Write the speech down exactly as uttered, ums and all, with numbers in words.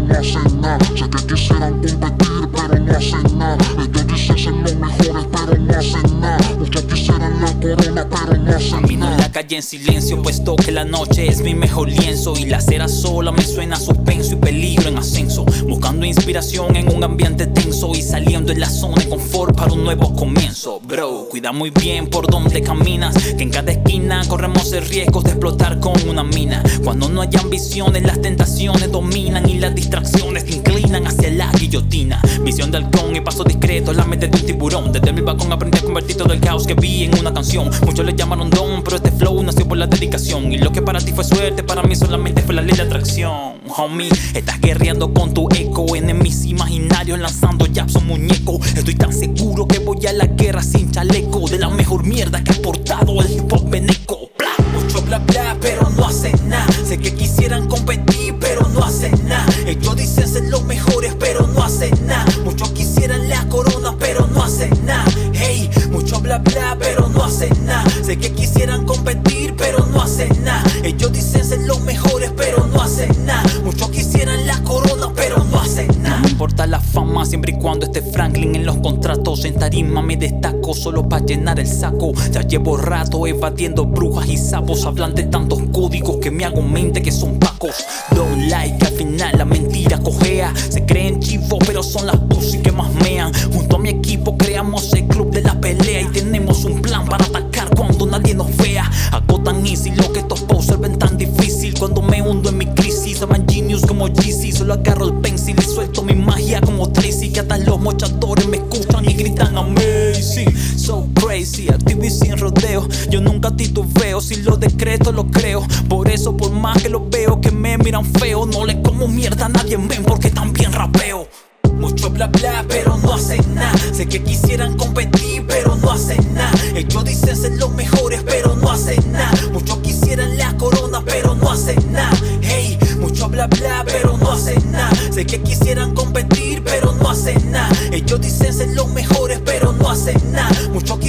no hacen nada. Sé que quisieran competir, pero no hacen nada. Ellos dicen ser los mejores, pero no hacen nada. Muchos quisieran la corona, pero no hacen nada. Camino en la calle en silencio, puesto que la noche es mi mejor lienzo. Y la acera sola me suena a suspenso y peligro en ascenso. Buscando inspiración en un ambiente tenso y saliendo en la zona de confort para un nuevo comienzo. Bro, cuida muy bien por donde caminas, que en cada esquina corremos el riesgo de explotar con una mina. Cuando no hay ambiciones, las tentaciones dominan y las distracciones te inclinan hacia la guillotina. Visión de halcón y paso discreto, la mente de un tiburón. Desde mi balcón aprendí a convertir todo el caos que vi en una canción. Muchos le llamaron don, pero este flow nació por la dedicación. Y lo que para ti fue suerte, para mí solamente fue la ley de atracción. Homie, estás guerreando con tu eco, enemigos imaginarios lanzando jabs o muñeco. Estoy tan seguro que voy a la guerra sin chaleco, de la mejor mierda que ha aportado el hip hop veneco. Bla, mucho bla bla, pero no hacen nada. Sé que quisieran competir, pero no hacen nada. Ellos dicen ser los mejores, pero no hacen nada. Muchos quisieran la corona, pero no hacen nada. Hey, mucho bla bla, pero no hacen nada. Sé que quisieran competir, pero no hacen nada. Ellos dicen ser los mejores, pero no hacen nada. Muchos quisieran la corona, pero no hacen nada. No me importa la fama, siempre y cuando esté Franklin en los contratos. En tarima me destaco solo para llenar el saco. Ya llevo rato evadiendo brujas y sapos. Hablan de tantos códigos que me hago mente que son pacos. Don't like, que al final la mentira cojea. Se creen chivos, pero son las pussy que más mean. Junto a mi equipo creamos el club de la pelea y tenemos un plan para atacar cuando nadie nos vea. Hago tan easy lo que estos posers ven tan difícil. Cuando me hundo en mi crisis, llaman genius como Jeezy. Solo agarro el pencil y suelto mi magia como Tracy. Que hasta los mochadores me escuchan y gritan amazing. So crazy, activo y sin rodeo. Yo nunca titubeo, si lo decreto lo creo. Por eso por más que lo veo que me miran feo, no le como mierda a nadie ven porque también rapeo. Mucho bla bla, pero no hacen nada. Sé que quisieran competir, pero no hacen nada. Ellos dicen ser los mejores, pero no hacen nada. Muchos quisieran la corona, pero no hacen nada. Hey, mucho bla bla, pero no hacen nada. Sé que quisieran competir, pero no hacen nada. Ellos dicen ser los mejores, pero no hacen nada. Muchos